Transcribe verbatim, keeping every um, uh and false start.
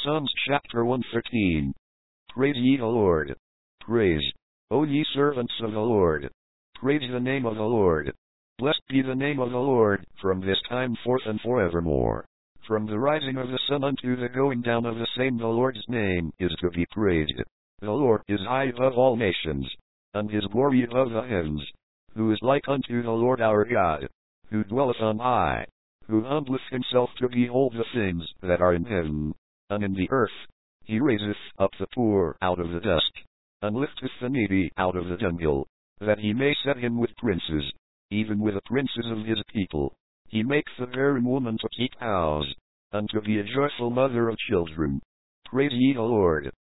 Psalms chapter one thirteen. Praise ye the Lord. Praise, O ye servants of the Lord. Praise the name of the Lord. Blessed be the name of the Lord, from this time forth and forevermore. From the rising of the sun unto the going down of the same the Lord's name is to be praised. The Lord is high above all nations, and his glory above the heavens. Who is like unto the Lord our God, who dwelleth on high, who humbleth himself to behold the things that are in heaven, and in the earth. He raiseth up the poor out of the dust, and lifteth the needy out of the dunghill, that he may set him with princes, even with the princes of his people. He makes the barren woman to keep house, and to be a joyful mother of children. Praise ye the Lord.